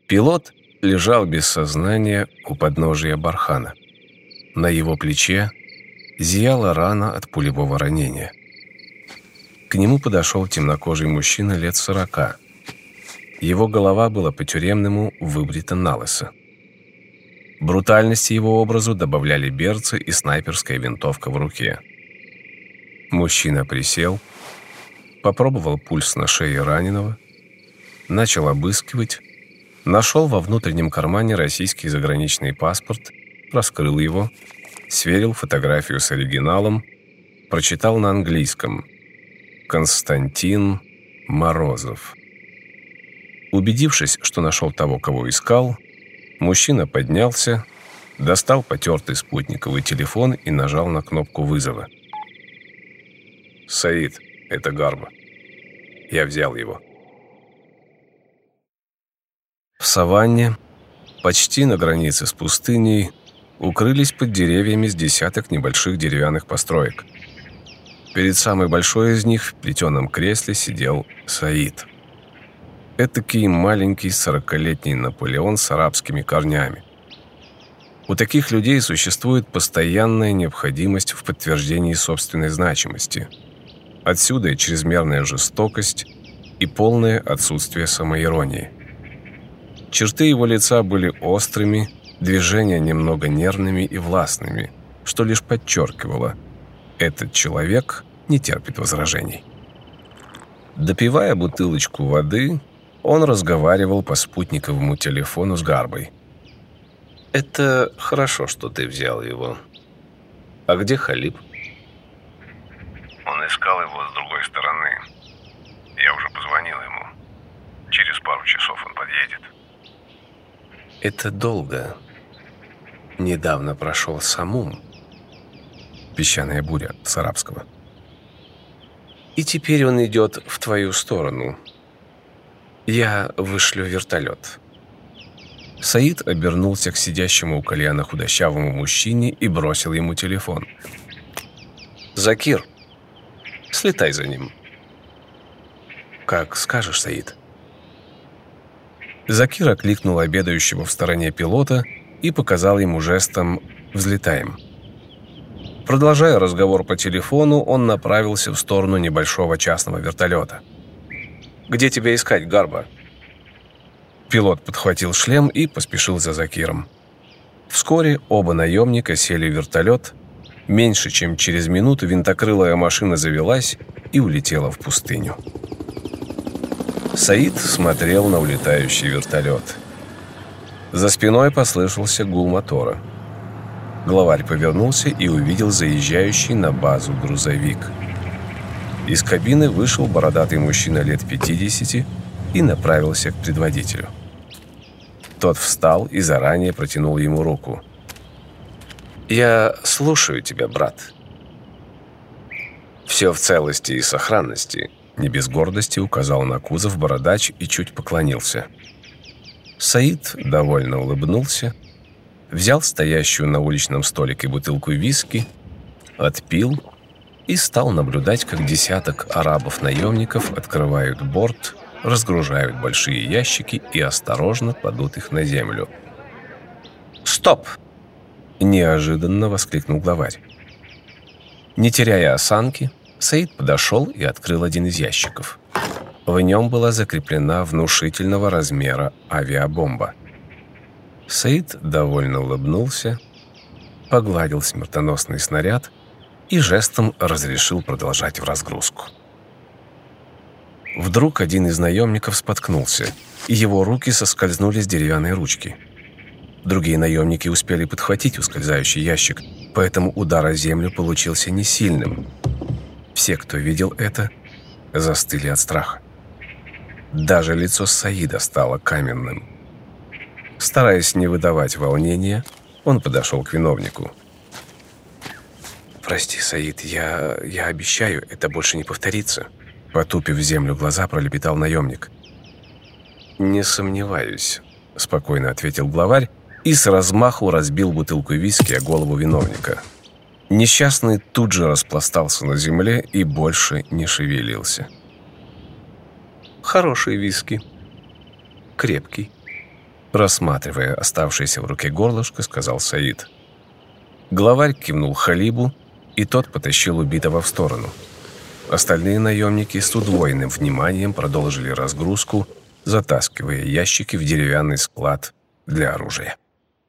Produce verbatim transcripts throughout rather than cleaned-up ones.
Пилот лежал без сознания у подножия бархана. На его плече зияла рана от пулевого ранения. К нему подошел темнокожий мужчина лет сорока. Его голова была по-тюремному выбрита налысо. Брутальности его образу добавляли берцы и снайперская винтовка в руке. Мужчина присел, попробовал пульс на шее раненого, начал обыскивать, нашел во внутреннем кармане российский заграничный паспорт, раскрыл его, сверил фотографию с оригиналом, прочитал на английском: «Константин Морозов». Убедившись, что нашел того, кого искал, мужчина поднялся, достал потертый спутниковый телефон и нажал на кнопку вызова. «Саид, это Гарба. Я взял его». В саванне, почти на границе с пустыней, укрылись под деревьями с десяток небольших деревянных построек. Перед самой большой из них в плетеном кресле сидел Саид. Этакий маленький сорокалетний Наполеон с арабскими корнями. У таких людей существует постоянная необходимость в подтверждении собственной значимости. Отсюда и чрезмерная жестокость, и полное отсутствие самоиронии. Черты его лица были острыми, движения немного нервными и властными, что лишь подчеркивало: этот человек не терпит возражений. Допивая бутылочку воды, он разговаривал по спутниковому телефону с Гарбой. «Это хорошо, что ты взял его. А где Халиб?» Он искал его с другой стороны. Я уже позвонил ему. Через пару часов он подъедет. «Это долго. Недавно прошел Самум». Песчаная буря с арабского. «И теперь он идет в твою сторону. Я вышлю вертолет». Саид обернулся к сидящему у кальяна худощавому мужчине и бросил ему телефон. «Закир, слетай за ним». «Как скажешь, Саид». Закир окликнул обедающего в стороне пилота и показал ему жестом «взлетаем». Продолжая разговор по телефону, он направился в сторону небольшого частного вертолета. «Где тебя искать, Гарба?» Пилот подхватил шлем и поспешил за Закиром. Вскоре оба наемника сели в вертолет. Меньше чем через минуту винтокрылая машина завелась и улетела в пустыню. Саид смотрел на улетающий вертолет. За спиной послышался гул мотора. Главарь повернулся и увидел заезжающий на базу грузовик. Из кабины вышел бородатый мужчина лет пятидесяти и направился к предводителю. Тот встал и заранее протянул ему руку. «Я слушаю тебя, брат». «Все в целости и сохранности», — не без гордости указал на кузов бородач и чуть поклонился. Саид довольно улыбнулся, взял стоящую на уличном столике бутылку виски, отпил и стал наблюдать, как десяток арабов-наемников открывают борт, разгружают большие ящики и осторожно кладут их на землю. «Стоп!» – неожиданно воскликнул главарь. Не теряя осанки, Саид подошел и открыл один из ящиков. В нем была закреплена внушительного размера авиабомба. Саид довольно улыбнулся, погладил смертоносный снаряд и жестом разрешил продолжать в разгрузку. Вдруг один из наемников споткнулся, и его руки соскользнули с деревянной ручки. Другие наемники успели подхватить ускользающий ящик, поэтому удар о землю получился не сильным. Все, кто видел это, застыли от страха. Даже лицо Саида стало каменным. Стараясь не выдавать волнения, он подошел к виновнику. «Прости, Саид, я, я обещаю, это больше не повторится», — потупив в землю глаза, пролепетал наемник. «Не сомневаюсь», — спокойно ответил главарь и с размаху разбил бутылку виски о голову виновника. Несчастный тут же распластался на земле и больше не шевелился. «Хороший виски. Крепкий. Рассматривая оставшееся в руке горлышко, сказал Саид. Главарь кивнул Халибу, и тот потащил убитого в сторону. Остальные наемники с удвоенным вниманием продолжили разгрузку, затаскивая ящики в деревянный склад для оружия.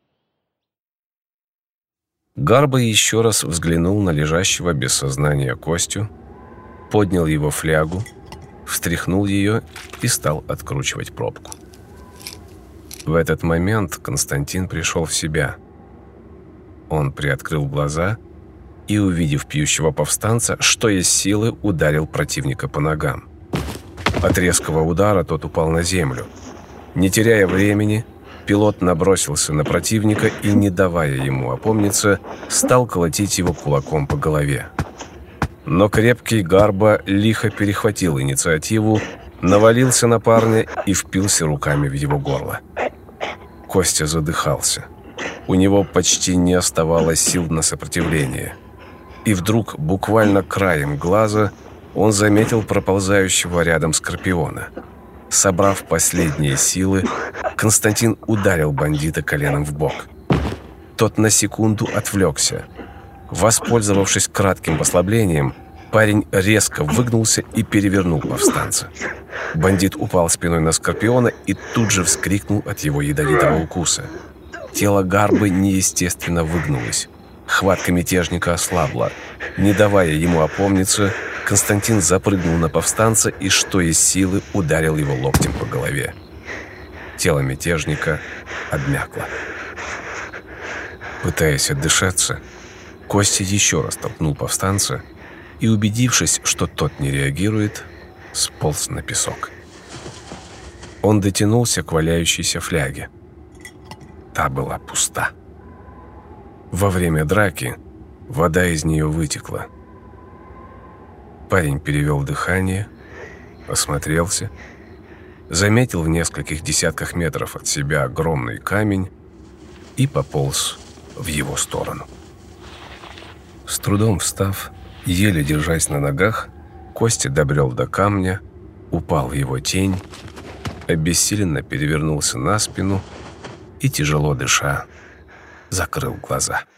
Гарба еще раз взглянул на лежащего без сознания Костю, поднял его флягу, встряхнул ее и стал откручивать пробку. В этот момент Константин пришел в себя. Он приоткрыл глаза и, увидев пьющего повстанца, что есть силы, ударил противника по ногам. От резкого удара тот упал на землю. Не теряя времени, пилот набросился на противника и, не давая ему опомниться, стал колотить его кулаком по голове. Но крепкий Гарба лихо перехватил инициативу, навалился на парня и впился руками в его горло. Костя задыхался. У него почти не оставалось сил на сопротивление. И вдруг, буквально краем глаза, он заметил проползающего рядом скорпиона. Собрав последние силы, Константин ударил бандита коленом в бок. Тот на секунду отвлекся. Воспользовавшись кратким послаблением, парень резко выгнулся и перевернул повстанца. Бандит упал спиной на скорпиона и тут же вскрикнул от его ядовитого укуса. Тело Гарбы неестественно выгнулось. Хватка мятежника ослабла. Не давая ему опомниться, Константин запрыгнул на повстанца и, что из силы, ударил его локтем по голове. Тело мятежника обмякло. Пытаясь отдышаться, Костя еще раз толкнул повстанца и, убедившись, что тот не реагирует, сполз на песок. Он дотянулся к валяющейся фляге. Та была пуста. Во время драки вода из нее вытекла. Парень перевел дыхание, осмотрелся, заметил в нескольких десятках метров от себя огромный камень и пополз в его сторону. С трудом встав, еле держась на ногах, Костя добрел до камня, упал в его тень, обессиленно перевернулся на спину и, тяжело дыша, закрыл глаза.